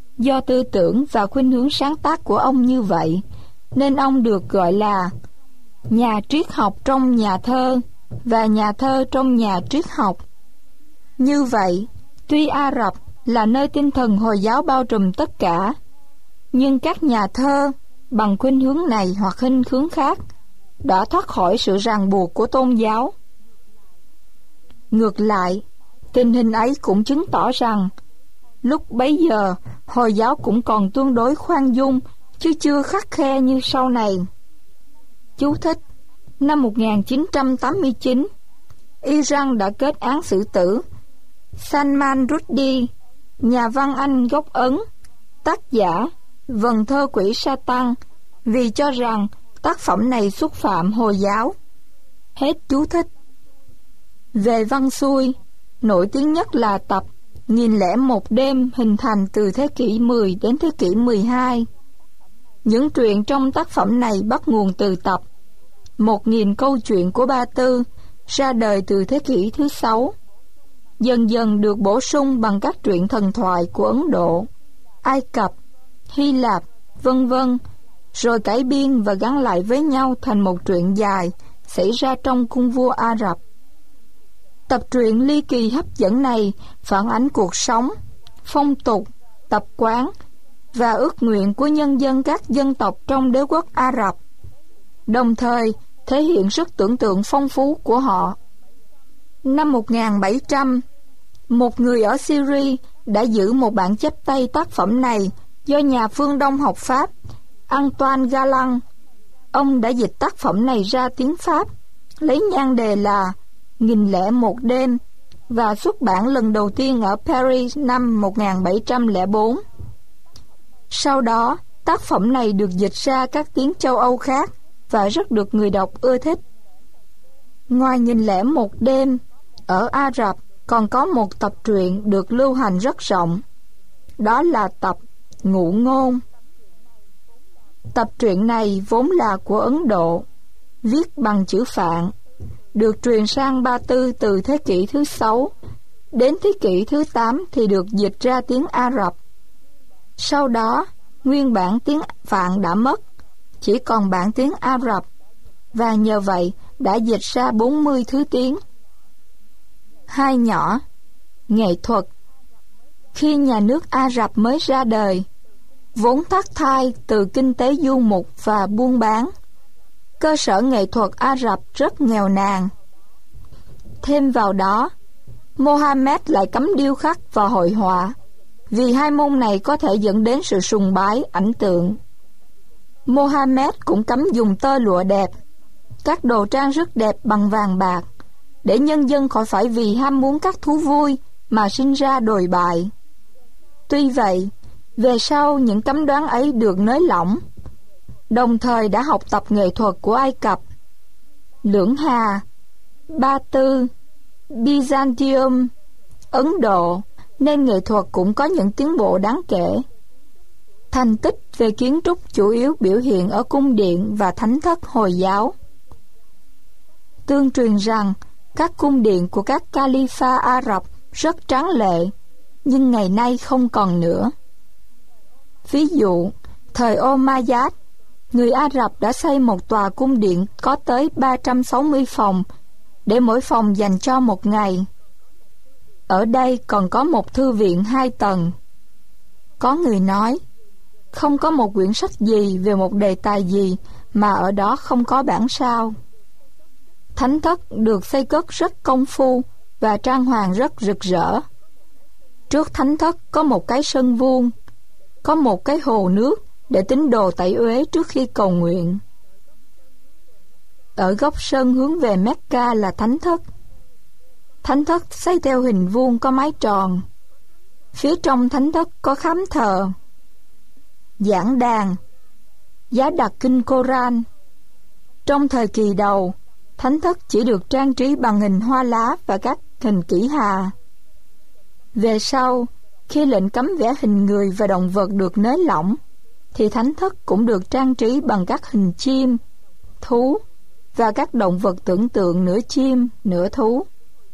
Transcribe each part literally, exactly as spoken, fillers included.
Do tư tưởng và khuynh hướng sáng tác của ông như vậy, nên ông được gọi là nhà triết học trong nhà thơ và nhà thơ trong nhà triết học. Như vậy, tuy Ả Rập là nơi tinh thần Hồi giáo bao trùm tất cả, nhưng các nhà thơ bằng khuynh hướng này hoặc khuynh hướng khác đã thoát khỏi sự ràng buộc của tôn giáo. Ngược lại, tình hình ấy cũng chứng tỏ rằng lúc bấy giờ Hồi giáo cũng còn tương đối khoan dung, chứ chưa khắt khe như sau này. Chú thích: năm một nghìn chín trăm tám mươi chín, Iran đã kết án xử tử Salman Rushdie, nhà văn Anh gốc Ấn, tác giả Vần thơ quỷ Satan, vì cho rằng tác phẩm này xúc phạm Hồi giáo. Hết chú thích. Về văn xuôi, nổi tiếng nhất là tập Nghìn lẻ một đêm hình thành từ thế kỷ mười đến thế kỷ mười hai. Những truyện trong tác phẩm này bắt nguồn từ tập Một nghìn câu chuyện của Ba Tư, ra đời từ thế kỷ thứ sáu. Dần dần được bổ sung bằng các truyện thần thoại của Ấn Độ, Ai Cập, Hy Lạp, vân vân, rồi cải biên và gắn lại với nhau thành một truyện dài xảy ra trong cung vua Ả Rập. Tập truyện ly kỳ hấp dẫn này phản ánh cuộc sống, phong tục, tập quán và ước nguyện của nhân dân các dân tộc trong đế quốc Ả Rập, đồng thời thể hiện sức tưởng tượng phong phú của họ. Năm một nghìn bảy trăm, một người ở Syria đã giữ một bản chép tay tác phẩm này do nhà phương Đông học Pháp Antoine Galland. Ông đã dịch tác phẩm này ra tiếng Pháp, lấy nhan đề là Nghìn lẻ một đêm, và xuất bản lần đầu tiên ở Paris năm một nghìn bảy trăm lẻ bốn. Sau đó, tác phẩm này được dịch ra các tiếng châu Âu khác và rất được người đọc ưa thích. Ngoài Nghìn lẻ một đêm, ở Ả Rập còn có một tập truyện được lưu hành rất rộng, đó là tập Ngụ Ngôn. Tập truyện này vốn là của Ấn Độ, viết bằng chữ Phạn, được truyền sang Ba Tư từ thế kỷ thứ sáu, đến thế kỷ thứ tám thì được dịch ra tiếng Ả Rập. Sau đó, nguyên bản tiếng Phạn đã mất, chỉ còn bản tiếng Ả Rập, và nhờ vậy đã dịch ra bốn mươi thứ tiếng. Hai nhỏ, nghệ thuật. Khi nhà nước Ả Rập mới ra đời, vốn thắt thai từ kinh tế du mục và buôn bán, cơ sở nghệ thuật Ả Rập rất nghèo nàn. Thêm vào đó, Mohammed lại cấm điêu khắc và hội họa, vì hai môn này có thể dẫn đến sự sùng bái ảnh tượng. Mohammed cũng cấm dùng tơ lụa đẹp, các đồ trang sức đẹp bằng vàng bạc, để nhân dân khỏi phải vì ham muốn các thú vui mà sinh ra đồi bại. Tuy vậy, về sau những cấm đoán ấy được nới lỏng, đồng thời đã học tập nghệ thuật của Ai Cập, Lưỡng Hà, Ba Tư, Byzantium, Ấn Độ, nên nghệ thuật cũng có những tiến bộ đáng kể. Thành tích về kiến trúc chủ yếu biểu hiện ở cung điện và thánh thất Hồi giáo. Tương truyền rằng các cung điện của các Calipha Ả Rập rất tráng lệ, nhưng ngày nay không còn nữa. Ví dụ, thời Umayyad, người Ả Rập đã xây một tòa cung điện có tới ba trăm sáu mươi phòng, để mỗi phòng dành cho một ngày. Ở đây còn có một thư viện hai tầng. Có người nói, không có một quyển sách gì về một đề tài gì mà ở đó không có bản sao. Thánh thất được xây cất rất công phu và trang hoàng rất rực rỡ. Trước thánh thất có một cái sân vuông, có một cái hồ nước để tín đồ tẩy uế trước khi cầu nguyện. Ở góc sân hướng về Mecca là thánh thất. Thánh thất xây theo hình vuông có mái tròn. Phía trong thánh thất có khám thờ, giảng đàn, giá đặt kinh Koran. Trong thời kỳ đầu, thánh thất chỉ được trang trí bằng hình hoa lá và các hình kỷ hà. Về sau, khi lệnh cấm vẽ hình người và động vật được nới lỏng, thì thánh thất cũng được trang trí bằng các hình chim, thú và các động vật tưởng tượng nửa chim, nửa thú.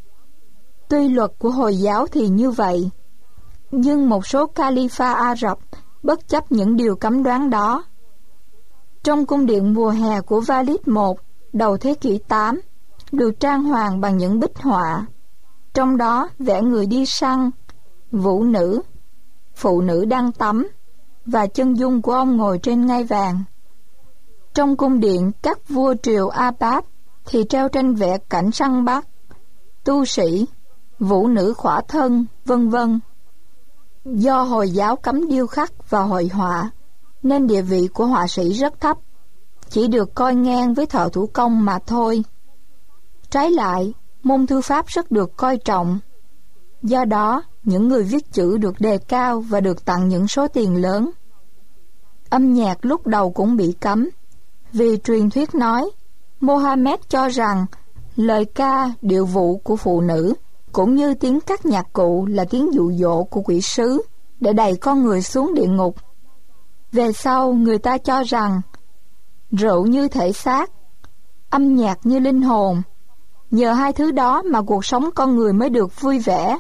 Tuy luật của Hồi giáo thì như vậy, nhưng một số Calipha Ả Rập bất chấp những điều cấm đoán đó. Trong cung điện mùa hè của Valid một, đầu thế kỷ tám, được trang hoàng bằng những bích họa, trong đó vẽ người đi săn, vũ nữ, phụ nữ đang tắm và chân dung của ông ngồi trên ngai vàng. Trong cung điện các vua triều Abbas thì treo tranh vẽ cảnh săn bắt, tu sĩ, vũ nữ khỏa thân, vân vân. Do Hồi giáo cấm điêu khắc và hội họa, nên địa vị của họa sĩ rất thấp, chỉ được coi ngang với thợ thủ công mà thôi. Trái lại, môn thư pháp rất được coi trọng. Do đó, những người viết chữ được đề cao và được tặng những số tiền lớn. Âm nhạc lúc đầu cũng bị cấm, vì truyền thuyết nói Mohammed cho rằng lời ca, điệu vụ của phụ nữ cũng như tiếng các nhạc cụ là tiếng dụ dỗ của quỷ sứ để đẩy con người xuống địa ngục. Về sau, người ta cho rằng rượu như thể xác, âm nhạc như linh hồn, nhờ hai thứ đó mà cuộc sống con người mới được vui vẻ.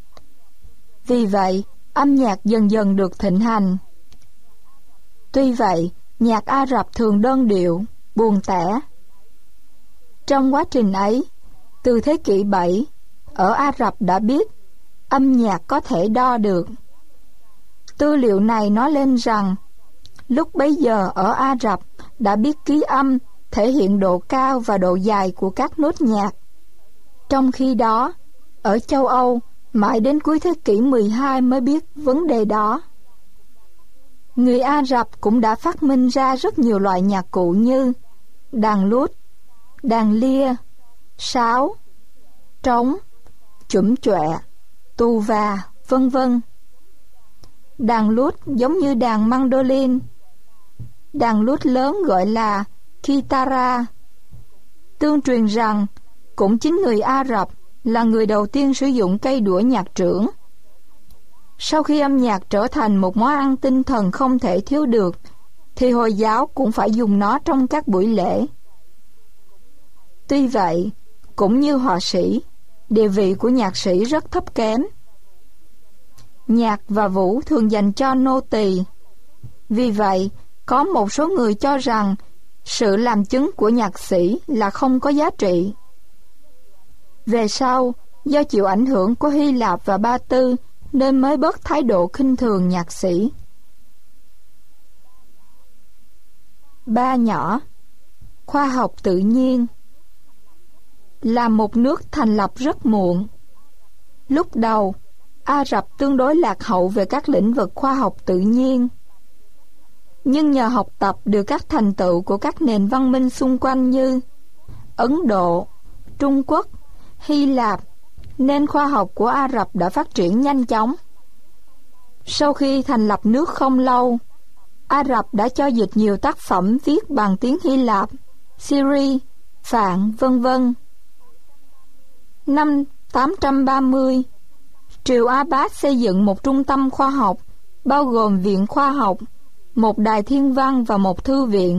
Vì vậy, âm nhạc dần dần được thịnh hành. Tuy vậy, nhạc Ả Rập thường đơn điệu, buồn tẻ. Trong quá trình ấy, từ thế kỷ bảy, ở Ả Rập đã biết âm nhạc có thể đo được. Tư liệu này nói lên rằng lúc bấy giờ ở Ả Rập đã biết ký âm thể hiện độ cao và độ dài của các nốt nhạc. Trong khi đó, ở châu Âu, mãi đến cuối thế kỷ mười hai mới biết vấn đề đó. Người Ả Rập cũng đã phát minh ra rất nhiều loại nhạc cụ như đàn lút, đàn lia, sáo, trống, chủm chọe, tù và, vân vân. Đàn lút giống như đàn mandolin. Đàn lút lớn gọi là kitara. Tương truyền rằng cũng chính người Ả Rập là người đầu tiên sử dụng cây đũa nhạc trưởng. Sau khi âm nhạc trở thành một món ăn tinh thần không thể thiếu được, thì Hồi giáo cũng phải dùng nó trong các buổi lễ. Tuy vậy, cũng như họa sĩ, địa vị của nhạc sĩ rất thấp kém. Nhạc và vũ thường dành cho nô tỳ. Vì vậy, có một số người cho rằng sự làm chứng của nhạc sĩ là không có giá trị. Về sau, do chịu ảnh hưởng của Hy Lạp và Ba Tư, nên mới bớt thái độ khinh thường nhạc sĩ. Ba nhỏ. Khoa học tự nhiên. Là một nước thành lập rất muộn. Lúc đầu, Ả Rập tương đối lạc hậu về các lĩnh vực khoa học tự nhiên. Nhưng nhờ học tập được các thành tựu của các nền văn minh xung quanh như Ấn Độ, Trung Quốc, Hy Lạp, nên khoa học của Ả Rập đã phát triển nhanh chóng. Sau khi thành lập nước không lâu, Ả Rập đã cho dịch nhiều tác phẩm viết bằng tiếng Hy Lạp, Syri, Phạn, vân vân. Năm tám trăm ba mươi, triều Abbas xây dựng một trung tâm khoa học, bao gồm viện khoa học, một đài thiên văn và một thư viện.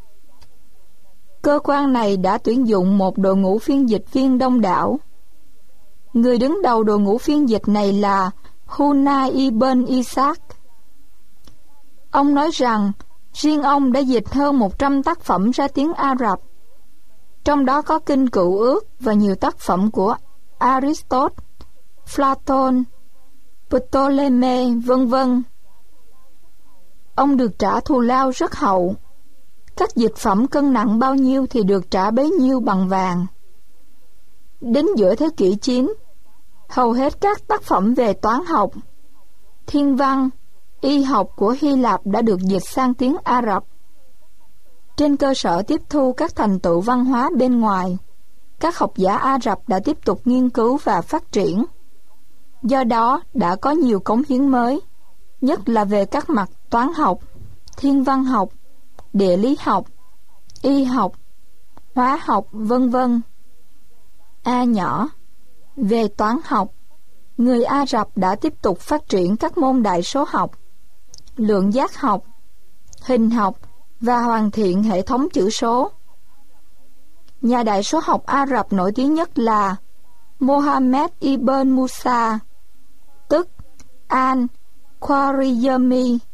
Cơ quan này đã tuyển dụng một đội ngũ phiên dịch viên đông đảo. Người đứng đầu đội ngũ phiên dịch này là Huna ibn Ishaq. Ông nói rằng riêng ông đã dịch hơn một trăm tác phẩm ra tiếng Ả Rập, trong đó có Kinh Cựu Ước và nhiều tác phẩm của Aristotle, Platon, Ptolemy, vân vân. Ông được trả thù lao rất hậu. Các dịch phẩm cân nặng bao nhiêu thì được trả bấy nhiêu bằng vàng. Đến giữa thế kỷ chín, hầu hết các tác phẩm về toán học, thiên văn, y học của Hy Lạp đã được dịch sang tiếng Ả Rập. Trên cơ sở tiếp thu các thành tựu văn hóa bên ngoài, các học giả Ả Rập đã tiếp tục nghiên cứu và phát triển. Do đó đã có nhiều cống hiến mới, nhất là về các mặt toán học, thiên văn học, địa lý học, y học, hóa học, vân vân. A nhỏ. Về toán học, người Ả Rập đã tiếp tục phát triển các môn đại số học, lượng giác học, hình học và hoàn thiện hệ thống chữ số. Nhà đại số học Ả Rập nổi tiếng nhất là Mohammed ibn Musa, tức Al-Khwarizmi,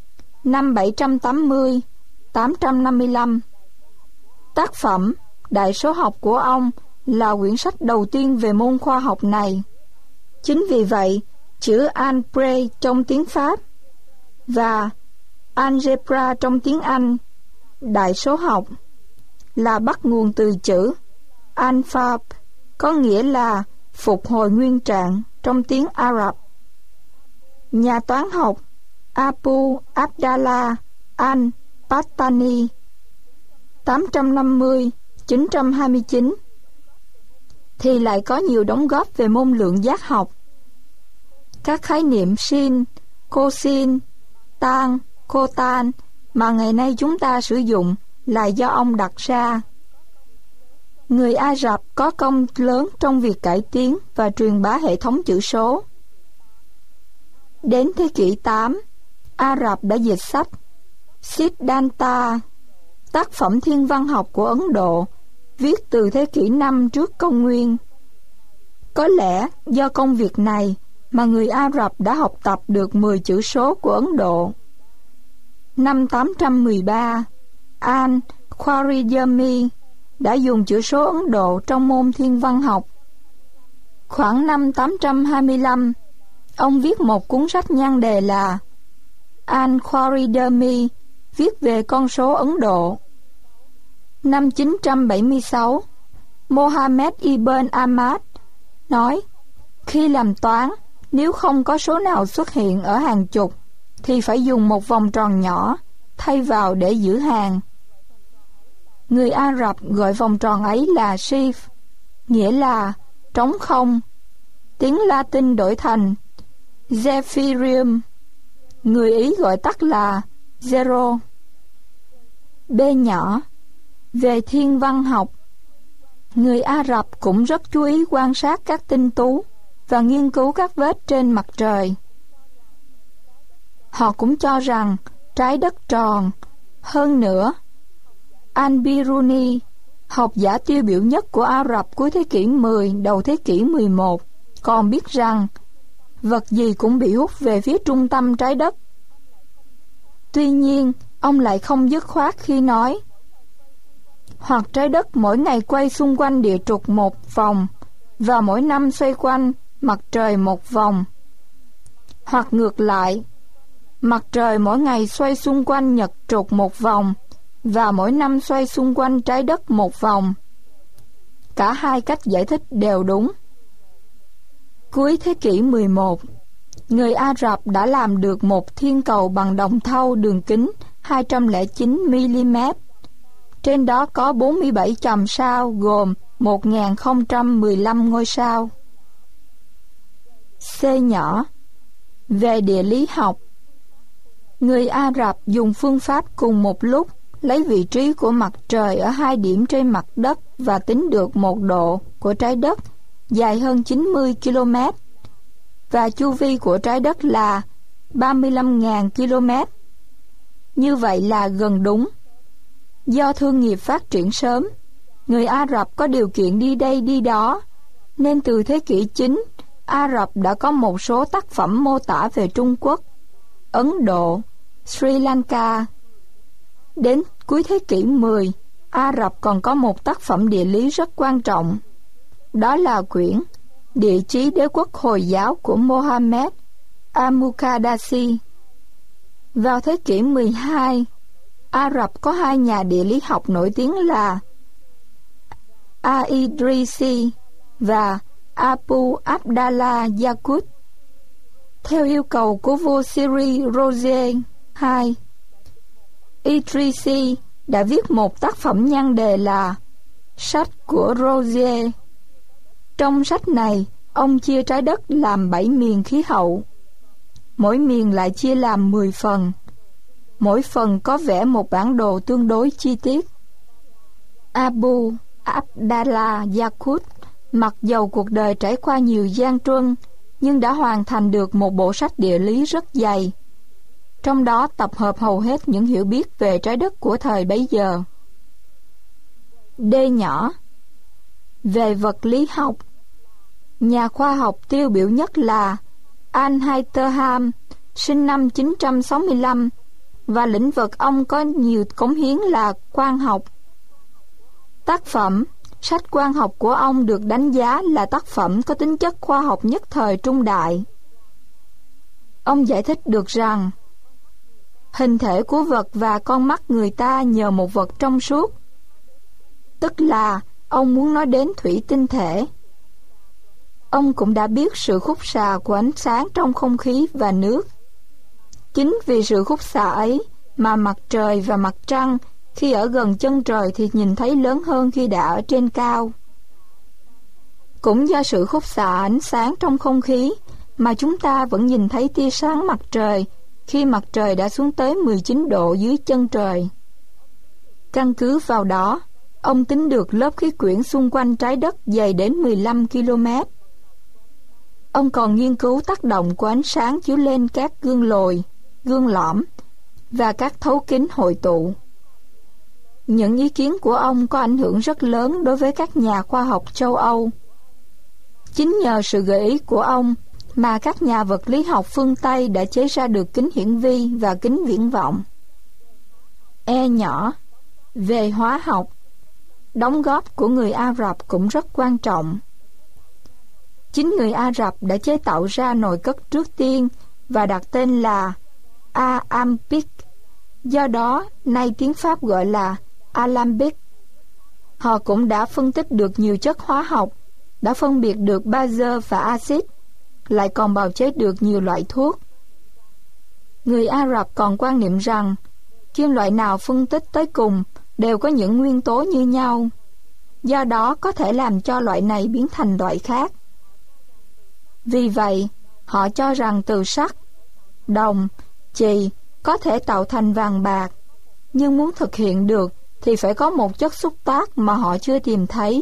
năm bảy trăm tám mươi đến tám trăm năm mươi lăm. Tác phẩm Đại số học của ông là quyển sách đầu tiên về môn khoa học này. Chính vì vậy, chữ algebra trong tiếng Pháp và algebra trong tiếng Anh, đại số học, là bắt nguồn từ chữ alpha, có nghĩa là phục hồi nguyên trạng trong tiếng Ả Rập. Nhà toán học Abu Abdallah al-Battani tám trăm năm mươi đến chín trăm hai mươi chín thì lại có nhiều đóng góp về môn lượng giác học. Các khái niệm sin, cosin, tan, cotan mà ngày nay chúng ta sử dụng là do ông đặt ra. Người Ả Rập có công lớn trong việc cải tiến và truyền bá hệ thống chữ số. Đến thế kỷ tám, Ả Rập đã dịch sách Siddhanta, tác phẩm thiên văn học của Ấn Độ, viết từ thế kỷ năm trước công nguyên. Có lẽ do công việc này mà người Ả Rập đã học tập được mười chữ số của Ấn Độ. Năm tám trăm mười ba, Al-Khwarizmi đã dùng chữ số Ấn Độ trong môn thiên văn học. Khoảng năm tám trăm hai mươi lăm, ông viết một cuốn sách nhan đề là Al-Khwarizmi viết về con số Ấn Độ. Năm chín trăm bảy mươi sáu, Mohammed Ibn Ahmad nói, khi làm toán, nếu không có số nào xuất hiện ở hàng chục, thì phải dùng một vòng tròn nhỏ thay vào để giữ hàng. Người Ả Rập gọi vòng tròn ấy là Shif, nghĩa là trống không. Tiếng Latin đổi thành Zephyrium. Người Ý gọi tắt là Zero. B nhỏ. Về thiên văn học, người Ả Rập cũng rất chú ý quan sát các tinh tú và nghiên cứu các vết trên mặt trời. Họ cũng cho rằng trái đất tròn. Hơn nữa, Al-Biruni, học giả tiêu biểu nhất của Ả Rập cuối thế kỷ mười, đầu thế kỷ mười một, còn biết rằng vật gì cũng bị hút về phía trung tâm trái đất. Tuy nhiên, ông lại không dứt khoát khi nói hoặc trái đất mỗi ngày quay xung quanh địa trục một vòng và mỗi năm xoay quanh mặt trời một vòng, hoặc ngược lại, mặt trời mỗi ngày xoay xung quanh nhật trục một vòng và mỗi năm xoay xung quanh trái đất một vòng. Cả hai cách giải thích đều đúng. Cuối thế kỷ mười một, người Ả Rập đã làm được một thiên cầu bằng đồng thau đường kính hai trăm lẻ chín mi-li-mét. Trên đó có bốn mươi bảy chòm sao gồm một nghìn không trăm mười lăm ngôi sao. C nhỏ. Về địa lý học, người Ả Rập dùng phương pháp cùng một lúc lấy vị trí của mặt trời ở hai điểm trên mặt đất và tính được một độ của trái đất dài hơn chín mươi ki lô mét và chu vi của trái đất là ba mươi lăm nghìn ki lô mét. Như vậy là gần đúng. Do thương nghiệp phát triển sớm, người Ả Rập có điều kiện đi đây đi đó, nên từ thế kỷ chín, Ả Rập đã có một số tác phẩm mô tả về Trung Quốc, Ấn Độ, Sri Lanka. Đến cuối thế kỷ mười, Ả Rập còn có một tác phẩm địa lý rất quan trọng. Đó là quyển Địa chí đế quốc Hồi giáo của Mohammed al-Muqaddasi. Vào thế kỷ mười hai, Ả Rập có hai nhà địa lý học nổi tiếng là A-Idrisi và Abu Abdallah Yaqut. Theo yêu cầu của vua Syria Roger đệ nhị, Idrisi đã viết một tác phẩm nhan đề là Sách của Roger. Trong sách này, ông chia trái đất làm bảy miền khí hậu. Mỗi miền lại chia làm mười phần. Mỗi phần có vẽ một bản đồ tương đối chi tiết. Abu Abdallah Yaqut mặc dầu cuộc đời trải qua nhiều gian truân, nhưng đã hoàn thành được một bộ sách địa lý rất dày. Trong đó tập hợp hầu hết những hiểu biết về trái đất của thời bấy giờ. D nhỏ. Về vật lý học, nhà khoa học tiêu biểu nhất là Al-Haytham, sinh năm chín trăm sáu mươi lăm, và lĩnh vực ông có nhiều cống hiến là quang học. Tác phẩm Sách Quang học của ông được đánh giá là tác phẩm có tính chất khoa học nhất thời trung đại. Ông giải thích được rằng hình thể của vật và con mắt người ta nhờ một vật trong suốt, tức là ông muốn nói đến thủy tinh thể. Ông cũng đã biết sự khúc xạ của ánh sáng trong không khí và nước. Chính vì sự khúc xạ ấy mà mặt trời và mặt trăng khi ở gần chân trời thì nhìn thấy lớn hơn khi đã ở trên cao. Cũng do sự khúc xạ ánh sáng trong không khí mà chúng ta vẫn nhìn thấy tia sáng mặt trời khi mặt trời đã xuống tới mười chín độ dưới chân trời. Căn cứ vào đó, ông tính được lớp khí quyển xung quanh trái đất dày đến mười lăm ki lô mét. Ông còn nghiên cứu tác động của ánh sáng chiếu lên các gương lồi, gương lõm và các thấu kính hội tụ. Những ý kiến của ông có ảnh hưởng rất lớn đối với các nhà khoa học châu Âu. Chính nhờ sự gợi ý của ông mà các nhà vật lý học phương Tây đã chế ra được kính hiển vi và kính viễn vọng. E nhỏ, về hóa học, đóng góp của người Ả Rập cũng rất quan trọng. Chính người Ả Rập đã chế tạo ra nồi cất trước tiên và đặt tên là Aampic, do đó nay tiếng Pháp gọi là Alambic. Họ cũng đã phân tích được nhiều chất hóa học, đã phân biệt được bazơ và axit, lại còn bào chế được nhiều loại thuốc. Người Ả Rập còn quan niệm rằng kim loại nào phân tích tới cùng đều có những nguyên tố như nhau, do đó có thể làm cho loại này biến thành loại khác. Vì vậy, họ cho rằng từ sắt, đồng, chì có thể tạo thành vàng bạc, nhưng muốn thực hiện được thì phải có một chất xúc tác mà họ chưa tìm thấy.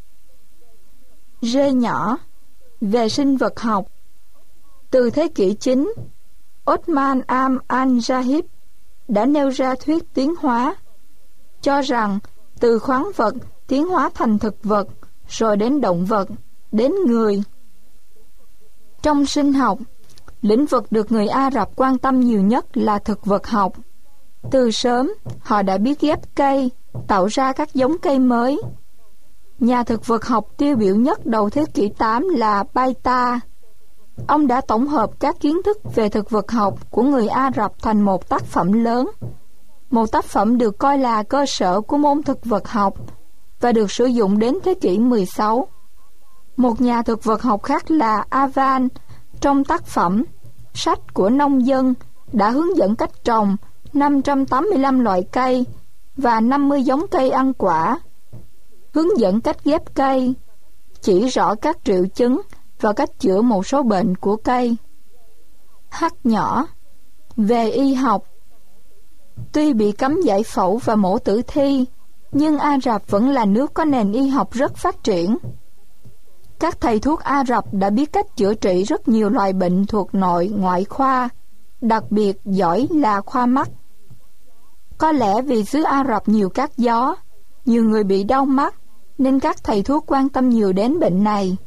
Rê nhỏ, về sinh vật học. Từ thế kỷ chín, Othman Am Al-Jahib đã nêu ra thuyết tiến hóa, cho rằng từ khoáng vật tiến hóa thành thực vật, rồi đến động vật, đến người. Trong sinh học, lĩnh vực được người Ả Rập quan tâm nhiều nhất là thực vật học. Từ sớm, họ đã biết ghép cây, tạo ra các giống cây mới. Nhà thực vật học tiêu biểu nhất đầu thế kỷ tám là Baita. Ông đã tổng hợp các kiến thức về thực vật học của người Ả Rập thành một tác phẩm lớn. Một tác phẩm được coi là cơ sở của môn thực vật học và được sử dụng đến thế kỷ mười sáu. Một nhà thực vật học khác là Avan, trong tác phẩm Sách của nông dân, đã hướng dẫn cách trồng năm trăm tám mươi lăm loại cây và năm mươi giống cây ăn quả, hướng dẫn cách ghép cây, chỉ rõ các triệu chứng và cách chữa một số bệnh của cây. H nhỏ, về y học. Tuy bị cấm giải phẫu và mổ tử thi, nhưng Ả Rập vẫn là nước có nền y học rất phát triển. Các thầy thuốc Ả Rập đã biết cách chữa trị rất nhiều loại bệnh thuộc nội ngoại khoa, đặc biệt giỏi là khoa mắt. Có lẽ vì xứ Ả Rập nhiều cát gió, nhiều người bị đau mắt, nên các thầy thuốc quan tâm nhiều đến bệnh này.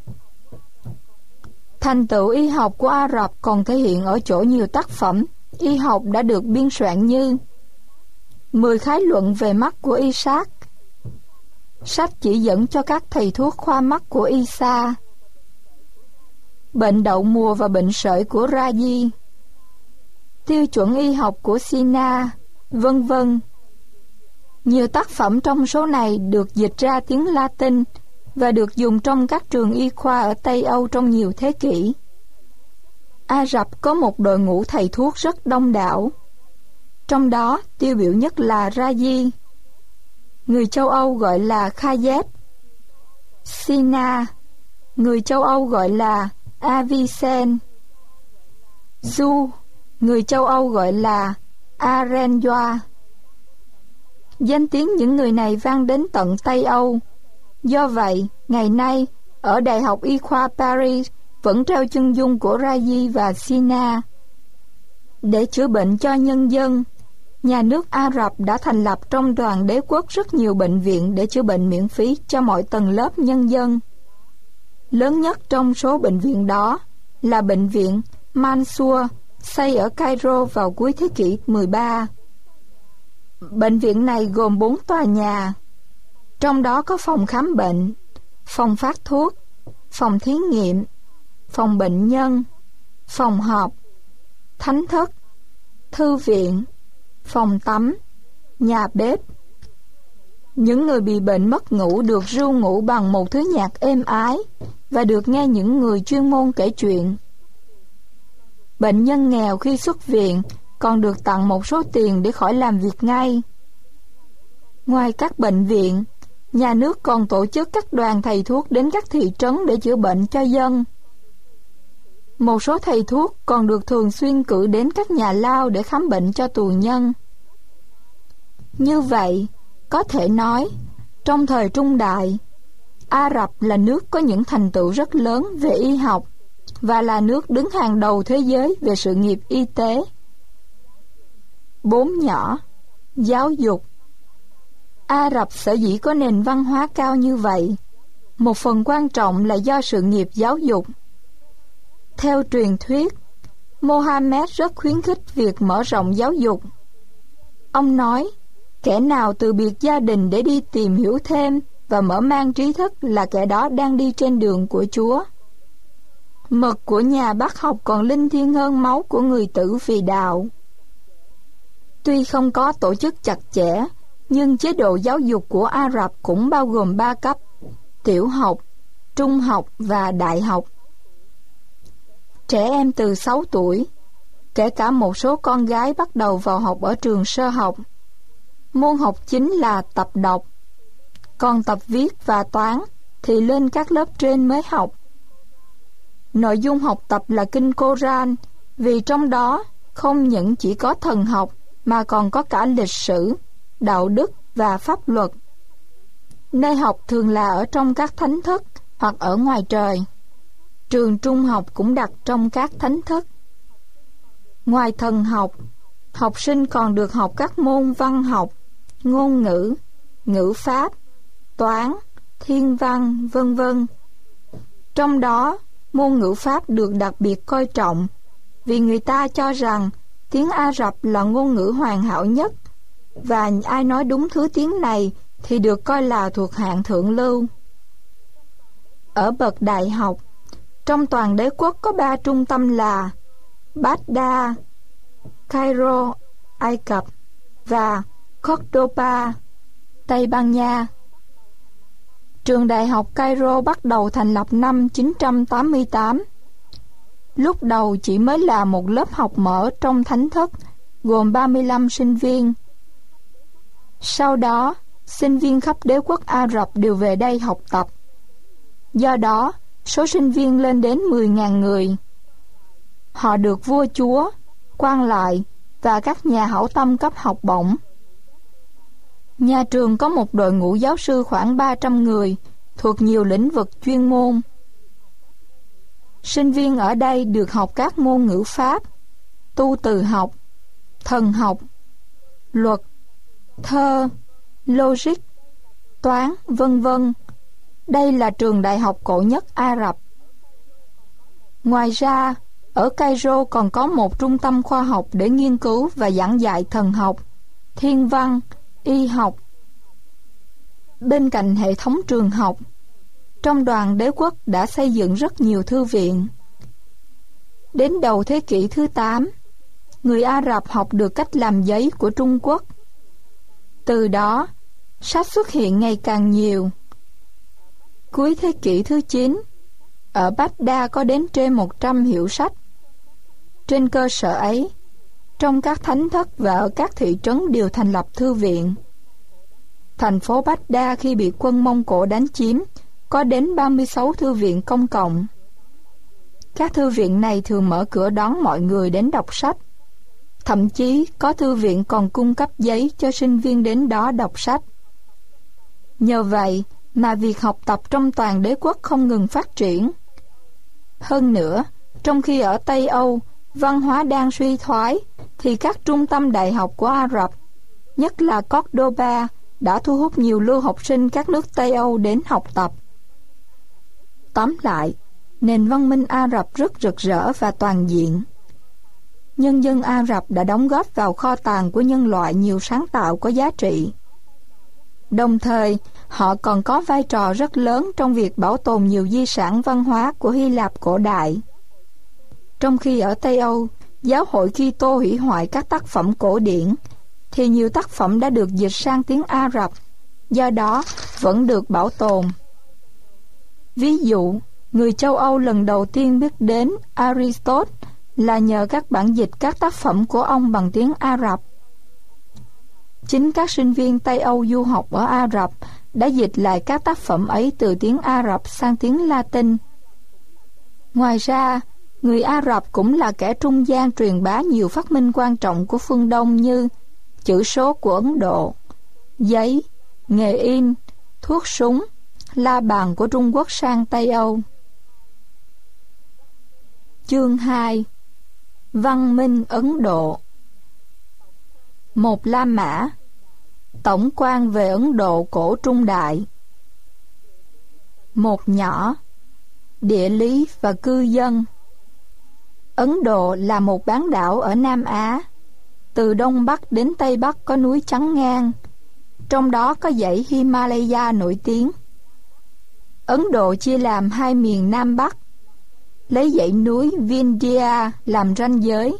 Thành tựu y học của Ả Rập còn thể hiện ở chỗ nhiều tác phẩm y học đã được biên soạn như mười khái luận về mắt của Isaac, sách chỉ dẫn cho các thầy thuốc khoa mắt của Isa, bệnh đậu mùa và bệnh sởi của Raji, tiêu chuẩn y học của Sina, vân vân. Nhiều tác phẩm trong số này được dịch ra tiếng Latin và được dùng trong các trường y khoa ở Tây Âu trong nhiều thế kỷ. Ả Rập có một đội ngũ thầy thuốc rất đông đảo, trong đó tiêu biểu nhất là Raji, người châu Âu gọi là Khayet, Sina, người châu Âu gọi là Avicen, Du, người châu Âu gọi là Arenjoa. Danh tiếng những người này vang đến tận Tây Âu. Do vậy, ngày nay, ở Đại học Y khoa Paris vẫn treo chân dung của Raji và Sina. Để chữa bệnh cho nhân dân, nhà nước Ả Rập đã thành lập trong toàn đế quốc rất nhiều bệnh viện để chữa bệnh miễn phí cho mọi tầng lớp nhân dân. Lớn nhất trong số bệnh viện đó là bệnh viện Mansour, xây ở Cairo vào cuối thế kỷ mười ba. Bệnh viện này gồm bốn tòa nhà, trong đó có phòng khám bệnh, phòng phát thuốc, phòng thí nghiệm, phòng bệnh nhân, phòng họp, thánh thất, thư viện, phòng tắm, nhà bếp. Những người bị bệnh mất ngủ được ru ngủ bằng một thứ nhạc êm ái và được nghe những người chuyên môn kể chuyện. Bệnh nhân nghèo khi xuất viện còn được tặng một số tiền để khỏi làm việc ngay. Ngoài các bệnh viện, nhà nước còn tổ chức các đoàn thầy thuốc đến các thị trấn để chữa bệnh cho dân. Một số thầy thuốc còn được thường xuyên cử đến các nhà lao để khám bệnh cho tù nhân. Như vậy, có thể nói, trong thời Trung Đại, Ả Rập là nước có những thành tựu rất lớn về y học và là nước đứng hàng đầu thế giới về sự nghiệp y tế. Bốn nhỏ, giáo dục. Ả Rập sở dĩ có nền văn hóa cao như vậy, một phần quan trọng là do sự nghiệp giáo dục. Theo truyền thuyết, Mohammed rất khuyến khích việc mở rộng giáo dục. Ông nói, kẻ nào từ biệt gia đình để đi tìm hiểu thêm và mở mang trí thức là kẻ đó đang đi trên đường của Chúa. Mật của nhà bác học còn linh thiêng hơn máu của người tử vì đạo. Tuy không có tổ chức chặt chẽ, nhưng chế độ giáo dục của Ả Rập cũng bao gồm ba cấp: tiểu học, trung học và đại học. Trẻ em từ sáu tuổi, kể cả một số con gái bắt đầu vào học ở trường sơ học. Môn học chính là tập đọc, còn tập viết và toán thì lên các lớp trên mới học. Nội dung học tập là kinh Koran, vì trong đó không những chỉ có thần học mà còn có cả lịch sử, đạo đức và pháp luật. Nơi học thường là ở trong các thánh thất hoặc ở ngoài trời. Trường trung học cũng đặt trong các thánh thất. Ngoài thần học, học sinh còn được học các môn văn học, ngôn ngữ, ngữ pháp, toán, thiên văn, vân vân. Trong đó, môn ngữ pháp được đặc biệt coi trọng vì người ta cho rằng tiếng Ả Rập là ngôn ngữ hoàn hảo nhất và ai nói đúng thứ tiếng này thì được coi là thuộc hạng thượng lưu. Ở bậc đại học, trong toàn đế quốc có ba trung tâm là Baghdad, Cairo, Ai Cập và Cordoba, Tây Ban Nha. Trường đại học Cairo bắt đầu thành lập năm chín trăm tám mươi tám. Lúc đầu chỉ mới là một lớp học mở trong thánh thất, gồm ba mươi lăm sinh viên. Sau đó, sinh viên khắp đế quốc Ả Rập đều về đây học tập. Do đó, số sinh viên lên đến mười nghìn người. Họ được vua chúa, quan lại và các nhà hảo tâm cấp học bổng. Nhà trường có một đội ngũ giáo sư khoảng ba trăm người, thuộc nhiều lĩnh vực chuyên môn. Sinh viên ở đây được học các môn ngữ pháp, tu từ học, thần học, luật, thơ, logic, toán, vân vân. Đây là trường đại học cổ nhất Ả Rập. Ngoài ra, ở Cairo còn có một trung tâm khoa học để nghiên cứu và giảng dạy thần học, thiên văn, y học. Bên cạnh hệ thống trường học, trong đoàn đế quốc đã xây dựng rất nhiều thư viện. Đến đầu thế kỷ thứ tám, người Ả Rập học được cách làm giấy của Trung Quốc. Từ đó, sách xuất hiện ngày càng nhiều. Cuối thế kỷ thứ chín, ở Baghdad có đến trên một trăm hiệu sách. Trên cơ sở ấy, trong các thánh thất và ở các thị trấn đều thành lập thư viện. Thành phố Baghdad khi bị quân Mông Cổ đánh chiếm, có đến ba mươi sáu thư viện công cộng. Các thư viện này thường mở cửa đón mọi người đến đọc sách. Thậm chí có thư viện còn cung cấp giấy cho sinh viên đến đó đọc sách. Nhờ vậy mà việc học tập trong toàn đế quốc không ngừng phát triển. Hơn nữa, trong khi ở Tây Âu, văn hóa đang suy thoái, thì các trung tâm đại học của Ả Rập, nhất là Cordoba, đã thu hút nhiều lưu học sinh các nước Tây Âu đến học tập. Tóm lại, nền văn minh Ả Rập rất rực rỡ và toàn diện. nhân dân Ả Rập đã đóng góp vào kho tàng của nhân loại nhiều sáng tạo có giá trị. Đồng thời, họ còn có vai trò rất lớn trong việc bảo tồn nhiều di sản văn hóa của Hy Lạp cổ đại. Trong khi ở Tây Âu, giáo hội Kitô hủy hoại các tác phẩm cổ điển, thì nhiều tác phẩm đã được dịch sang tiếng Ả Rập, do đó vẫn được bảo tồn. Ví dụ, người châu Âu lần đầu tiên biết đến Aristotle là nhờ các bản dịch các tác phẩm của ông bằng tiếng Ả Rập. Chính các sinh viên Tây Âu du học ở Ả Rập đã dịch lại các tác phẩm ấy từ tiếng Ả Rập sang tiếng Latin. Ngoài ra, người Ả Rập cũng là kẻ trung gian truyền bá nhiều phát minh quan trọng của phương Đông như chữ số của Ấn Độ, giấy, nghề in, thuốc súng, la bàn của Trung Quốc sang Tây Âu. Chương hai. Văn minh Ấn Độ. Một La Mã. Tổng quan về Ấn Độ cổ trung đại. Một nhỏ. Địa lý và cư dân. Ấn Độ là một bán đảo ở Nam Á. Từ Đông Bắc đến Tây Bắc có núi chắn ngang, trong đó có dãy Himalaya nổi tiếng. Ấn Độ chia làm hai miền Nam Bắc, lấy dãy núi Vindhya làm ranh giới.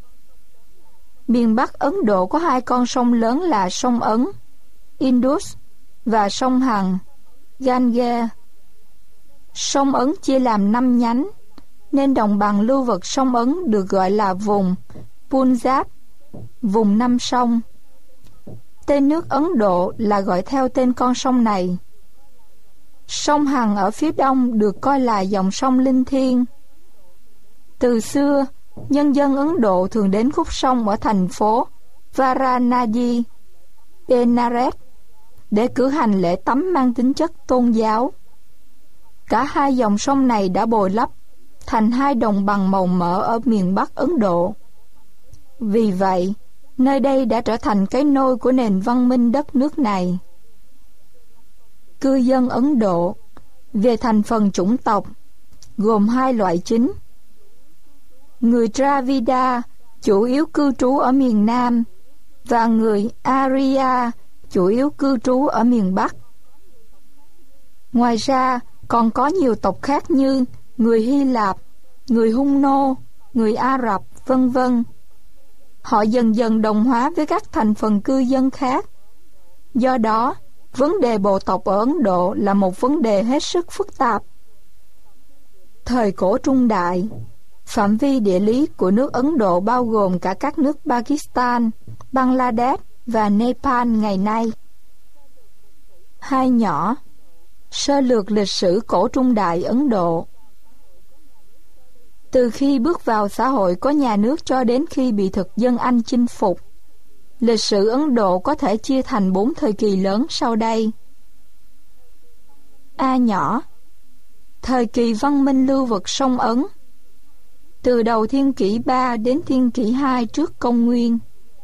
Miền Bắc Ấn Độ có hai con sông lớn là sông Ấn, Indus, và sông Hằng, Ganges. Sông Ấn chia làm năm nhánh, nên đồng bằng lưu vực sông Ấn được gọi là vùng Punjab, vùng năm sông. Tên nước Ấn Độ là gọi theo tên con sông này. Sông Hằng ở phía đông được coi là dòng sông linh thiêng. Từ xưa, nhân dân Ấn Độ thường đến khúc sông ở thành phố Varanasi, Benares để cử hành lễ tắm mang tính chất tôn giáo. Cả hai dòng sông này đã bồi lấp thành hai đồng bằng màu mỡ ở miền Bắc Ấn Độ. Vì vậy, nơi đây đã trở thành cái nôi của nền văn minh đất nước này. Cư dân Ấn Độ về thành phần chủng tộc gồm hai loại chính. Người Dravida chủ yếu cư trú ở miền Nam và người Arya chủ yếu cư trú ở miền Bắc. Ngoài ra còn có nhiều tộc khác như người Hy Lạp, người Hun Nô, người Ả Rập, vân vân. Họ dần dần đồng hóa với các thành phần cư dân khác. Do đó, vấn đề bộ tộc ở Ấn Độ là một vấn đề hết sức phức tạp. Thời cổ trung đại, phạm vi địa lý của nước Ấn Độ bao gồm cả các nước Pakistan, Bangladesh và Nepal ngày nay. Hai nhỏ. Sơ lược lịch sử cổ trung đại Ấn Độ. Từ khi bước vào xã hội có nhà nước cho đến khi bị thực dân Anh chinh phục, lịch sử Ấn Độ có thể chia thành bốn thời kỳ lớn sau đây. A nhỏ. Thời kỳ văn minh lưu vực sông Ấn, từ đầu thiên kỷ ba đến thiên kỷ hai trước công nguyên.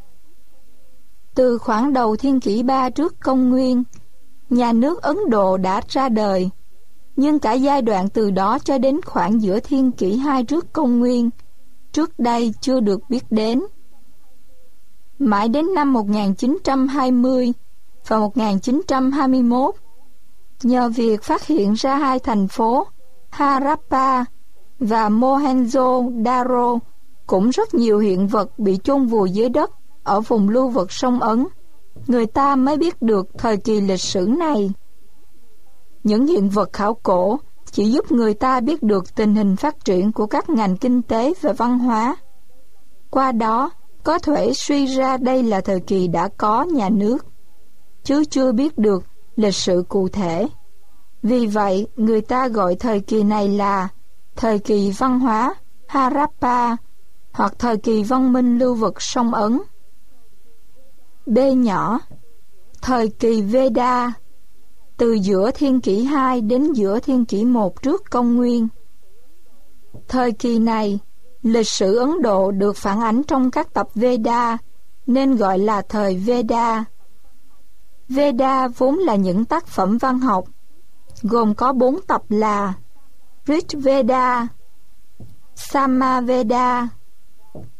Từ khoảng đầu thiên kỷ ba trước công nguyên, nhà nước Ấn Độ đã ra đời, nhưng cả giai đoạn từ đó cho đến khoảng giữa thiên kỷ hai trước công nguyên, trước đây chưa được biết đến. Mãi đến năm một nghìn chín trăm hai mươi và một nghìn chín trăm hai mươi mốt, nhờ việc phát hiện ra hai thành phố Harappa và Mohenjo-daro, cũng rất nhiều hiện vật bị chôn vùi dưới đất ở vùng lưu vực sông Ấn, người ta mới biết được thời kỳ lịch sử này. Những hiện vật khảo cổ chỉ giúp người ta biết được tình hình phát triển của các ngành kinh tế và văn hóa. Qua đó, có thể suy ra đây là thời kỳ đã có nhà nước, chứ chưa biết được lịch sử cụ thể. Vì vậy, người ta gọi thời kỳ này là thời kỳ văn hóa Harappa hoặc thời kỳ văn minh lưu vực sông Ấn. B nhỏ. Thời kỳ Veda, từ giữa thiên kỷ hai đến giữa thiên kỷ một trước công nguyên. Thời kỳ này, lịch sử Ấn Độ được phản ánh trong các tập Veda, nên gọi là thời Veda. Veda vốn là những tác phẩm văn học, gồm có bốn tập là Rig Veda, Samaveda,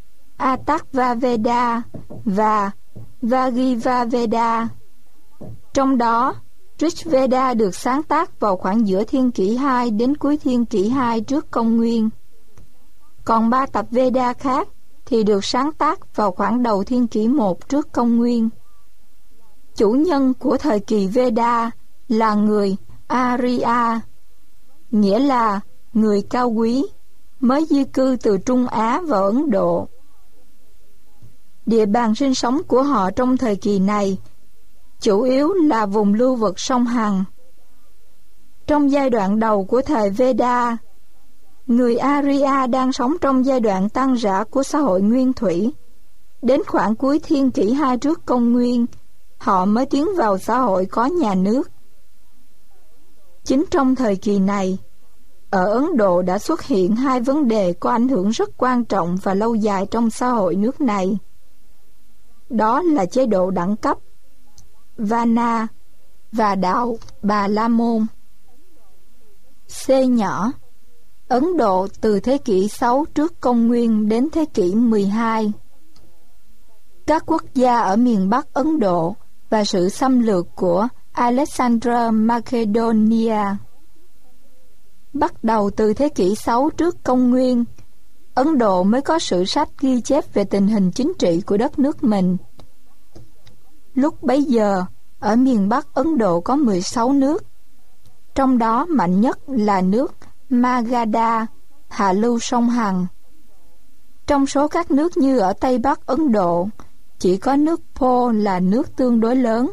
Atharvaveda và Vagivaveda. Trong đó, Rigveda được sáng tác vào khoảng giữa thiên kỷ hai đến cuối thiên kỷ hai trước công nguyên. Còn ba tập Veda khác thì được sáng tác vào khoảng đầu thiên kỷ một trước công nguyên. Chủ nhân của thời kỳ Veda là người Arya, nghĩa là người cao quý, mới di cư từ Trung Á vào Ấn Độ. Địa bàn sinh sống của họ trong thời kỳ này chủ yếu là vùng lưu vực sông Hằng. Trong giai đoạn đầu của thời Veda, người Arya đang sống trong giai đoạn tan rã của xã hội nguyên thủy. Đến khoảng cuối thiên kỷ hai trước công nguyên, họ mới tiến vào xã hội có nhà nước. Chính trong thời kỳ này, ở Ấn Độ đã xuất hiện hai vấn đề có ảnh hưởng rất quan trọng và lâu dài trong xã hội nước này. Đó là chế độ đẳng cấp, Varna, và đạo Bà La Môn. C nhỏ. Ấn Độ từ thế kỷ sáu trước công nguyên đến thế kỷ mười hai. Các quốc gia ở miền Bắc Ấn Độ và sự xâm lược của Alexander Macedonia. Bắt đầu từ thế kỷ sáu trước công nguyên, Ấn Độ mới có sử sách ghi chép về tình hình chính trị của đất nước mình. Lúc bấy giờ, ở miền Bắc Ấn Độ có mười sáu nước, trong đó mạnh nhất là nước Magadha, hạ lưu sông Hằng. Trong số các nước như ở Tây Bắc Ấn Độ, chỉ có nước Po là nước tương đối lớn.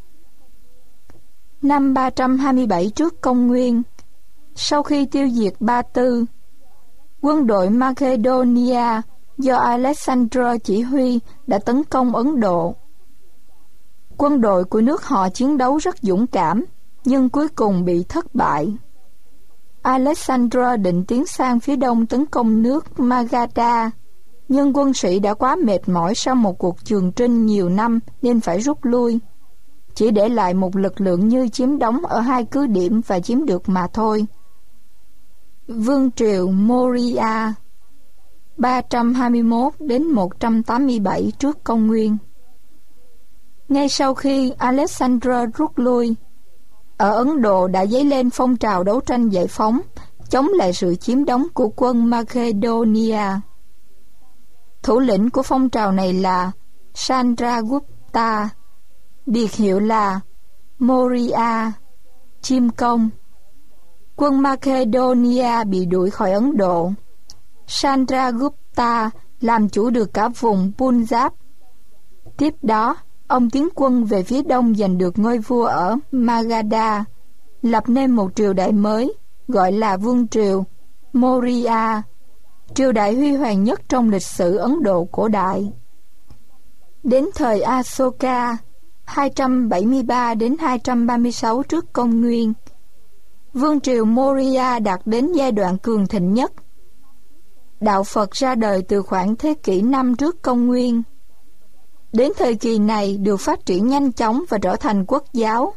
Năm ba trăm hai mươi bảy trước công nguyên, sau khi tiêu diệt Ba Tư, quân đội Macedonia do Alexander chỉ huy đã tấn công Ấn Độ. Quân đội của nước họ chiến đấu rất dũng cảm, nhưng cuối cùng bị thất bại. Alexander định tiến sang phía đông tấn công nước Magadha, nhưng quân sĩ đã quá mệt mỏi sau một cuộc trường trinh nhiều năm nên phải rút lui, chỉ để lại một lực lượng như chiếm đóng ở hai cứ điểm và chiếm được mà thôi. Vương triều Maurya ba trăm hai mươi mốt đến một trăm tám mươi bảy trước công nguyên. Ngay sau khi Alexander rút lui, ở Ấn Độ đã dấy lên phong trào đấu tranh giải phóng, chống lại sự chiếm đóng của quân Macedonia. Thủ lĩnh của phong trào này là Chandragupta, biệt hiệu là Maurya, chim công. Quân Macedonia bị đuổi khỏi Ấn Độ. Chandragupta làm chủ được cả vùng Punjab. Tiếp đó, ông tiến quân về phía đông giành được ngôi vua ở Magadha, lập nên một triều đại mới gọi là Vương triều Maurya, triều đại huy hoàng nhất trong lịch sử Ấn Độ cổ đại. Đến thời Asoka hai trăm bảy mươi ba đến hai trăm ba mươi sáu trước công nguyên, Vương triều Maurya đạt đến giai đoạn cường thịnh nhất. Đạo Phật ra đời từ khoảng thế kỷ năm trước công nguyên. Đến thời kỳ này được phát triển nhanh chóng và trở thành quốc giáo.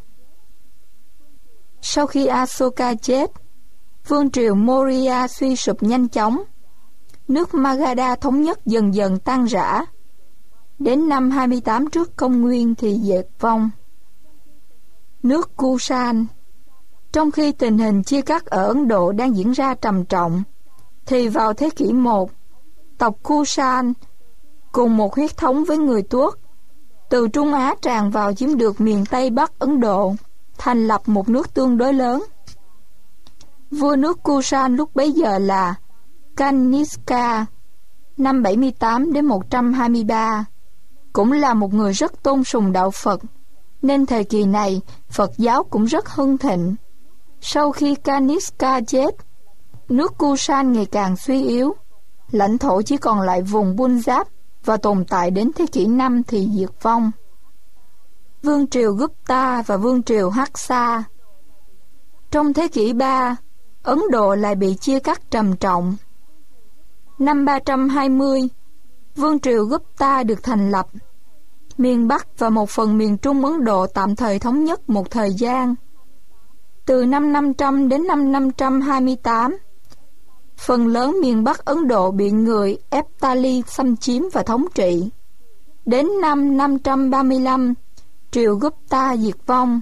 Sau khi Asoka chết, Vương triều Maurya suy sụp nhanh chóng. Nước Magadha thống nhất dần dần tan rã. Đến năm hai mươi tám trước công nguyên thì diệt vong. Nước Kusan. Trong khi tình hình chia cắt ở Ấn Độ đang diễn ra trầm trọng, thì vào thế kỷ một, tộc Kusan cùng một huyết thống với người Tuốt từ Trung Á tràn vào chiếm được miền Tây Bắc Ấn Độ, thành lập một nước tương đối lớn. Vua nước Kusan lúc bấy giờ là Kanishka, năm bảy mươi tám đến một trăm hai mươi ba, cũng là một người rất tôn sùng đạo Phật, nên thời kỳ này Phật giáo cũng rất hưng thịnh. Sau khi Kanishka chết, nước Kusan ngày càng suy yếu, lãnh thổ chỉ còn lại vùng Punjab và tồn tại đến thế kỷ năm thì diệt vong. Vương triều Gupta và Vương triều Haksa. Trong thế kỷ ba, Ấn Độ lại bị chia cắt trầm trọng. Năm ba trăm hai mươi, Vương triều Gupta được thành lập. Miền Bắc và một phần miền Trung Ấn Độ tạm thời thống nhất một thời gian. Từ năm năm trăm đến năm năm trăm hai mươi tám, Phần lớn miền Bắc Ấn Độ bị người Nepali xâm chiếm và thống trị. Đến năm năm trăm ba mươi lăm, triều Gupta diệt vong.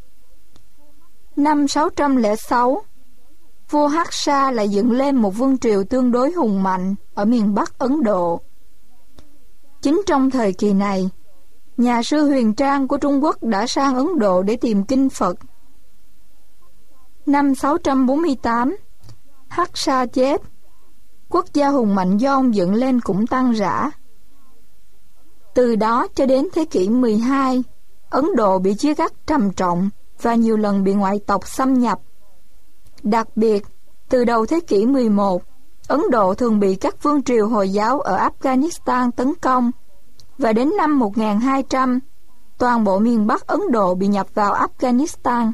Năm sáu trăm lẻ sáu, vua Harsha lại dựng lên một vương triều tương đối hùng mạnh ở miền Bắc Ấn Độ. Chính trong thời kỳ này, nhà sư Huyền Trang của Trung Quốc đã sang Ấn Độ để tìm kinh Phật. Năm sáu trăm bốn mươi tám, Harsha chết. Quốc gia hùng mạnh do ông dựng lên cũng tan rã. Từ đó cho đến thế kỷ mười hai, Ấn Độ bị chia cắt trầm trọng và nhiều lần bị ngoại tộc xâm nhập. Đặc biệt, từ đầu thế kỷ mười một, Ấn Độ thường bị các vương triều Hồi giáo ở Afghanistan tấn công, và đến năm một nghìn hai trăm, toàn bộ miền Bắc Ấn Độ bị nhập vào Afghanistan.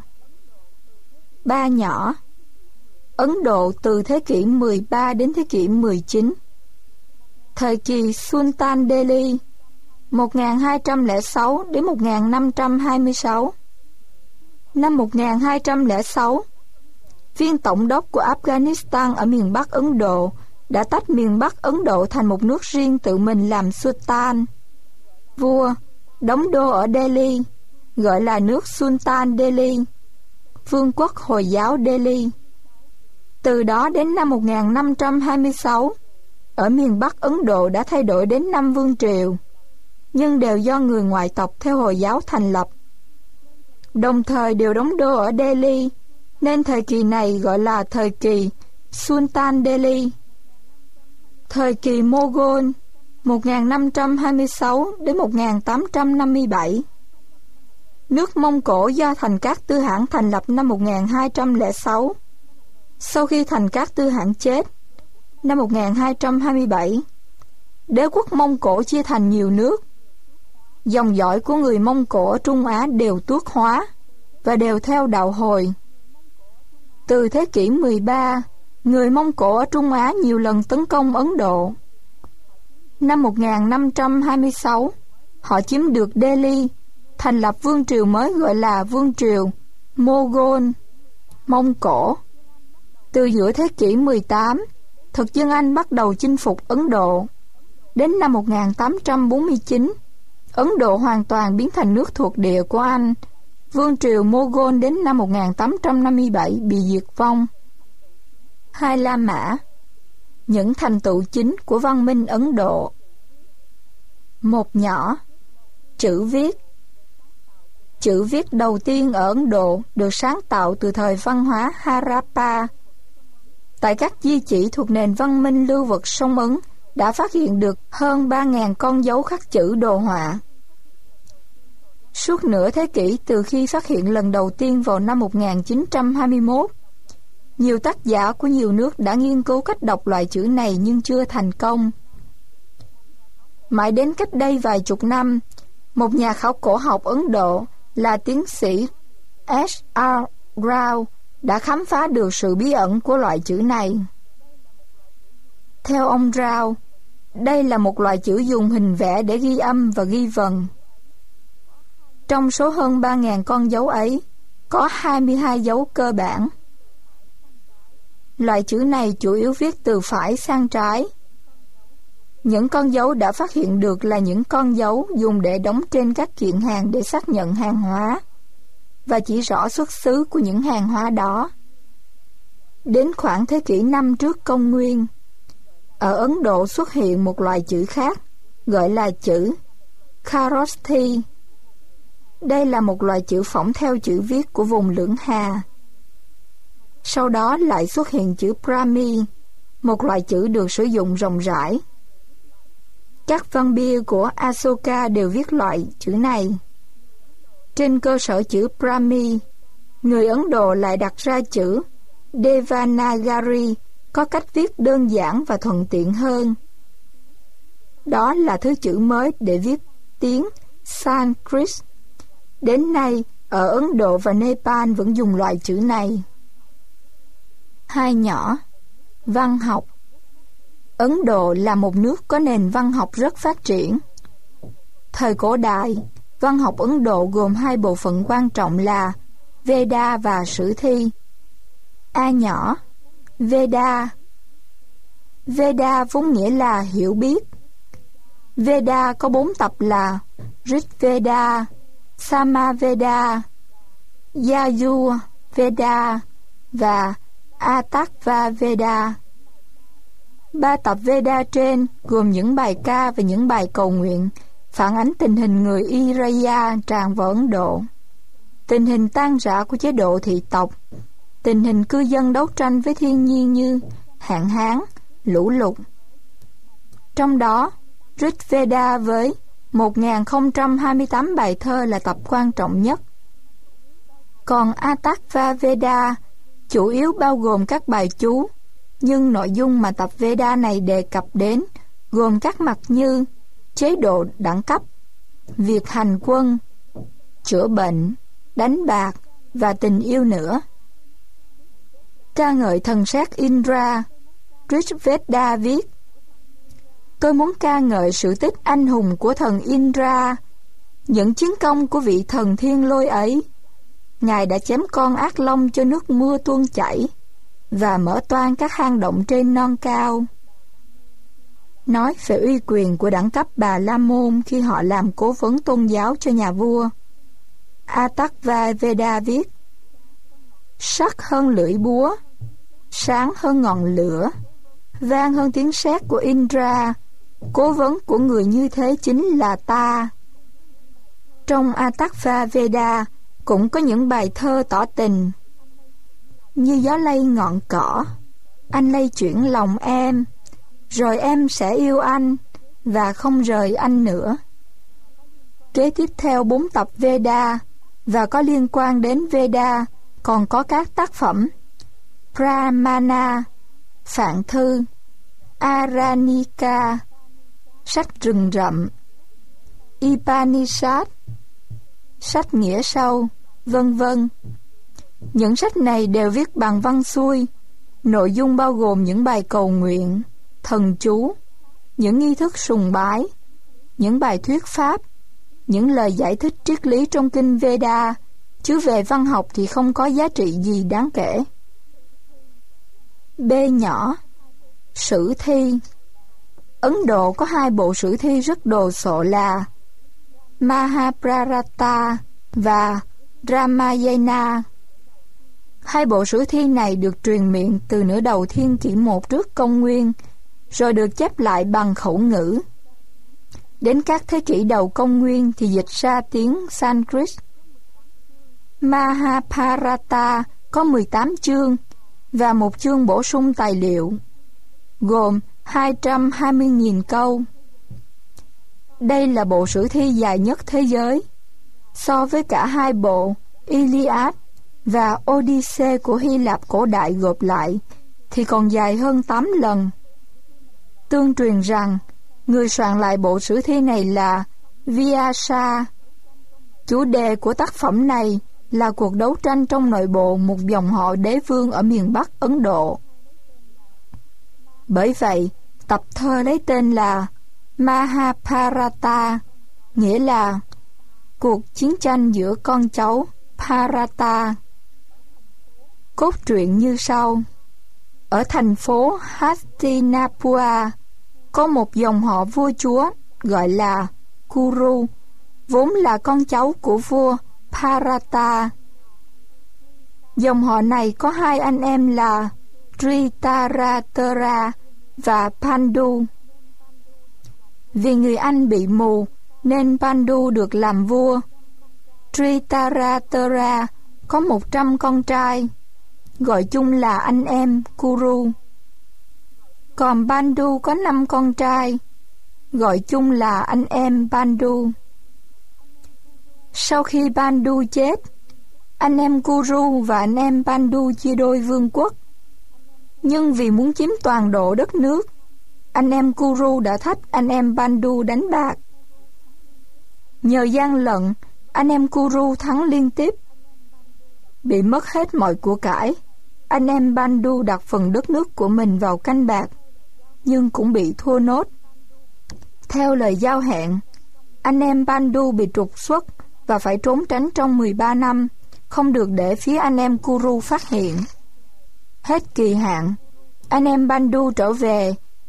Ba nhỏ. Ấn Độ từ thế kỷ mười ba đến thế kỷ mười chín. Thời kỳ Sultan Delhi một nghìn hai trăm lẻ sáu đến một nghìn năm trăm hai mươi sáu. Năm một nghìn hai trăm lẻ sáu, viên tổng đốc của Afghanistan ở miền Bắc Ấn Độ đã tách miền Bắc Ấn Độ thành một nước riêng tự mình làm Sultan. Vua đóng đô ở Delhi, gọi là nước Sultan Delhi, Vương quốc Hồi giáo Delhi. Từ đó đến năm một nghìn năm trăm hai mươi sáu, ở miền Bắc Ấn Độ đã thay đổi đến năm vương triều, nhưng đều do người ngoại tộc theo Hồi giáo thành lập. Đồng thời đều đóng đô ở Delhi, nên thời kỳ này gọi là thời kỳ Sultan Delhi. Thời kỳ Mughal một nghìn năm trăm hai mươi sáu đến một nghìn tám trăm năm mươi bảy. Nước Mông Cổ do Thành Cát Tư Hãn thành lập năm một nghìn hai trăm lẻ sáu. Sau khi Thành Cát Tư Hãn chết, năm một nghìn hai trăm hai mươi bảy, đế quốc Mông Cổ chia thành nhiều nước. Dòng dõi của người Mông Cổ ở Trung Á đều tuốt hóa và đều theo đạo Hồi. Từ thế kỷ mười ba, người Mông Cổ ở Trung Á nhiều lần tấn công Ấn Độ. Năm một nghìn năm trăm hai mươi sáu, họ chiếm được Delhi, thành lập vương triều mới gọi là vương triều Mughal, Mông Cổ. Từ giữa thế kỷ mười tám, thực dân Anh bắt đầu chinh phục Ấn Độ. Đến năm một nghìn tám trăm bốn mươi chín, Ấn Độ hoàn toàn biến thành nước thuộc địa của Anh. Vương triều Mughal đến năm một nghìn tám trăm năm mươi bảy bị diệt vong. Hai La Mã. Những thành tựu chính của văn minh Ấn Độ. Một nhỏ. Chữ viết. Chữ viết đầu tiên ở Ấn Độ được sáng tạo từ thời văn hóa Harappa. Tại các di chỉ thuộc nền văn minh lưu vực sông Ấn đã phát hiện được hơn ba nghìn con dấu khắc chữ đồ họa. Suốt nửa thế kỷ từ khi phát hiện lần đầu tiên vào năm một nghìn chín trăm hai mươi mốt, nhiều tác giả của nhiều nước đã nghiên cứu cách đọc loại chữ này nhưng chưa thành công. Mãi đến cách đây vài chục năm, một nhà khảo cổ học Ấn Độ là tiến sĩ S R Rao đã khám phá được sự bí ẩn của loại chữ này. Theo ông Rao, đây là một loại chữ dùng hình vẽ để ghi âm và ghi vần. Trong số hơn ba nghìn con dấu ấy, có hai mươi hai dấu cơ bản. Loại chữ này chủ yếu viết từ phải sang trái. Những con dấu đã phát hiện được là những con dấu dùng để đóng trên các kiện hàng để xác nhận hàng hóa và chỉ rõ xuất xứ của những hàng hóa đó. Đến khoảng thế kỷ năm trước công nguyên, ở Ấn Độ xuất hiện một loại chữ khác, gọi là chữ Kharosthi. Đây là một loại chữ phỏng theo chữ viết của vùng Lưỡng Hà. Sau đó lại xuất hiện chữ Brahmi, một loại chữ được sử dụng rộng rãi. Các văn bia của Asoka đều viết loại chữ này. Trên cơ sở chữ Brahmi, người Ấn Độ lại đặt ra chữ Devanagari có cách viết đơn giản và thuận tiện hơn. Đó là thứ chữ mới để viết tiếng Sanskrit. Đến nay, ở Ấn Độ và Nepal vẫn dùng loại chữ này. Hai nhỏ. Văn học. Ấn Độ là một nước có nền văn học rất phát triển. Thời cổ đại, văn học Ấn Độ gồm hai bộ phận quan trọng là Veda và Sử thi. A nhỏ. Veda. Veda vốn nghĩa là hiểu biết. Veda có bốn tập là Rig Veda, Samaveda, Yajur Veda và Atharva Veda. Ba tập Veda trên gồm những bài ca và những bài cầu nguyện, phản ánh tình hình người Iraya tràn vào Ấn Độ, tình hình tan rã của chế độ thị tộc, tình hình cư dân đấu tranh với thiên nhiên như hạn hán, lũ lụt. Trong đó, Rig Veda với một nghìn không trăm hai mươi tám bài thơ là tập quan trọng nhất. Còn Atharva Veda chủ yếu bao gồm các bài chú, nhưng nội dung mà tập Veda này đề cập đến gồm các mặt như chế độ đẳng cấp, việc hành quân, chữa bệnh, đánh bạc và tình yêu nữa. Ca ngợi thần sát Indra, Rig Veda viết: Tôi muốn ca ngợi sự tích anh hùng của thần Indra, những chiến công của vị thần thiên lôi ấy. Ngài đã chém con ác long cho nước mưa tuôn chảy và mở toang các hang động trên non cao. Nói về uy quyền của đẳng cấp Bà La Môn khi họ làm cố vấn tôn giáo cho nhà vua, Atharva Veda viết: Sắc hơn lưỡi búa, sáng hơn ngọn lửa, vang hơn tiếng sét của Indra, cố vấn của người như thế chính là ta. Trong Atharva Veda cũng có những bài thơ tỏ tình, như gió lay ngọn cỏ, anh lay chuyển lòng em, rồi em sẽ yêu anh và không rời anh nữa. Kế tiếp theo bốn tập Veda và có liên quan đến Veda còn có các tác phẩm Pramana, Phạn Thư, Aranika, sách rừng rậm, Upanishad, sách nghĩa sâu, vân vân. Những sách này đều viết bằng văn xuôi, nội dung bao gồm những bài cầu nguyện, thần chú, những nghi thức sùng bái, những bài thuyết pháp, những lời giải thích triết lý trong kinh Veda, chứ về văn học thì không có giá trị gì đáng kể. B nhỏ, sử thi. Ấn Độ có hai bộ sử thi rất đồ sộ là Mahabharata và Ramayana. Hai bộ sử thi này được truyền miệng từ nửa đầu thiên kỷ một trước công nguyên, rồi được chép lại bằng khẩu ngữ. Đến các thế kỷ đầu công nguyên thì dịch ra tiếng Sanskrit. Mahabharata có mười tám chương và một chương bổ sung tài liệu, gồm hai trăm hai mươi nghìn câu. Đây là bộ sử thi dài nhất thế giới. So với cả hai bộ Iliad và Odyssey của Hy Lạp cổ đại gộp lại thì còn dài hơn tám lần. Tương truyền rằng người soạn lại bộ sử thi này là Vyasa. Chủ đề của tác phẩm này là cuộc đấu tranh trong nội bộ một dòng họ đế vương ở miền Bắc Ấn Độ. Bởi vậy, tập thơ lấy tên là Mahabharata, nghĩa là cuộc chiến tranh giữa con cháu Bharata. Cốt truyện như sau. Ở thành phố Hastinapura có một dòng họ vua chúa gọi là Kuru, vốn là con cháu của vua Bharata. Dòng họ này có hai anh em là Dhritarashtra và Pandu. Vì người anh bị mù nên Pandu được làm vua. Dhritarashtra có một trăm con trai, gọi chung là anh em Kuru. Còn Pandu có năm con trai, gọi chung là anh em Pandu. Sau khi Pandu chết, anh em Kuru và anh em Pandu chia đôi vương quốc. Nhưng vì muốn chiếm toàn bộ đất nước, anh em Kuru đã thách anh em Pandu đánh bạc. Nhờ gian lận, anh em Kuru thắng liên tiếp. Bị mất hết mọi của cải, anh em Pandu đặt phần đất nước của mình vào canh bạc, nhưng cũng bị thua nốt. Theo lời giao hẹn, anh em Pandu bị trục xuất và phải trốn tránh trong mười ba năm, không được để phía anh em Kuru phát hiện. Hết kỳ hạn, anh em Pandu trở về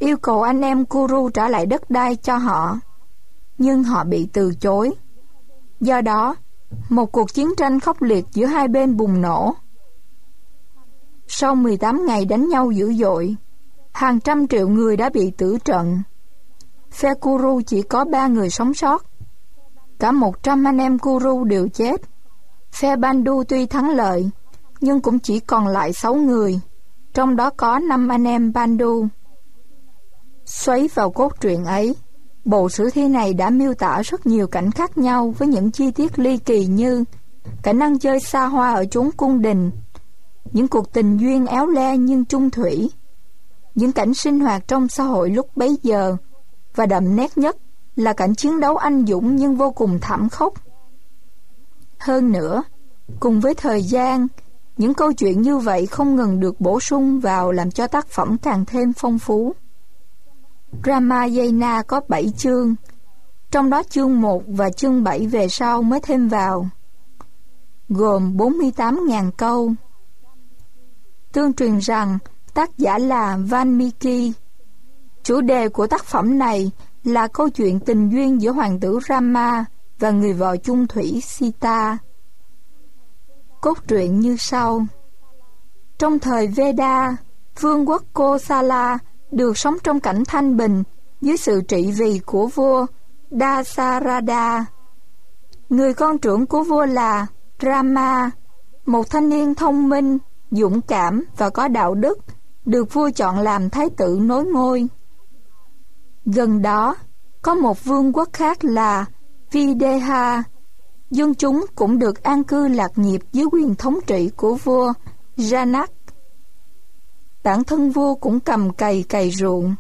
yêu cầu anh em Kuru trả lại đất đai cho họ, nhưng họ bị từ chối. Do đó, một cuộc chiến tranh khốc liệt giữa hai bên bùng nổ. Sau mười tám ngày đánh nhau dữ dội, hàng trăm triệu người đã bị tử trận. Phe Kuru chỉ có ba người sống sót. Cả một trăm anh em Kuru đều chết. Phe Bandu tuy thắng lợi, nhưng cũng chỉ còn lại sáu người, trong đó có năm anh em Bandu. Xoáy vào cốt truyện ấy, bộ sử thi này đã miêu tả rất nhiều cảnh khác nhau với những chi tiết ly kỳ như cảnh ăn chơi xa hoa ở chốn cung đình, những cuộc tình duyên éo le nhưng chung thủy, những cảnh sinh hoạt trong xã hội lúc bấy giờ, và đậm nét nhất là cảnh chiến đấu anh dũng nhưng vô cùng thảm khốc. Hơn nữa, cùng với thời gian, những câu chuyện như vậy không ngừng được bổ sung vào làm cho tác phẩm càng thêm phong phú. Ramayana có bảy chương, trong đó chương một và chương bảy về sau mới thêm vào, gồm bốn mươi tám nghìn câu. Tương truyền rằng tác giả là Valmiki. Chủ đề của tác phẩm này là câu chuyện tình duyên giữa hoàng tử Rama và người vợ chung thủy Sita. Cốt truyện như sau. Trong thời Veda, vương quốc Kosala được sống trong cảnh thanh bình dưới sự trị vì của vua Dasarada. Người con trưởng của vua là Rama, một thanh niên thông minh, dũng cảm và có đạo đức, được vua chọn làm thái tử nối ngôi. Gần đó, có một vương quốc khác là Videha. Dân chúng cũng được an cư lạc nghiệp dưới quyền thống trị của vua Janak. Bản thân vua cũng cầm cày cày ruộng.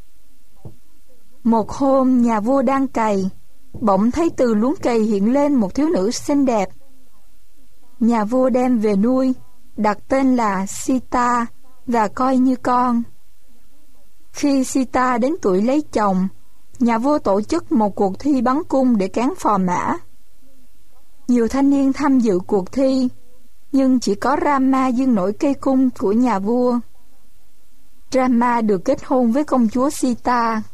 Một hôm nhà vua đang cày, bỗng thấy từ luống cày hiện lên một thiếu nữ xinh đẹp. Nhà vua đem về nuôi, đặt tên là Sita và coi như con. Khi Sita đến tuổi lấy chồng, nhà vua tổ chức một cuộc thi bắn cung để cán phò mã. Nhiều thanh niên tham dự cuộc thi, nhưng chỉ có Rama dương nổi cây cung của nhà vua. Rama được kết hôn với công chúa Sita.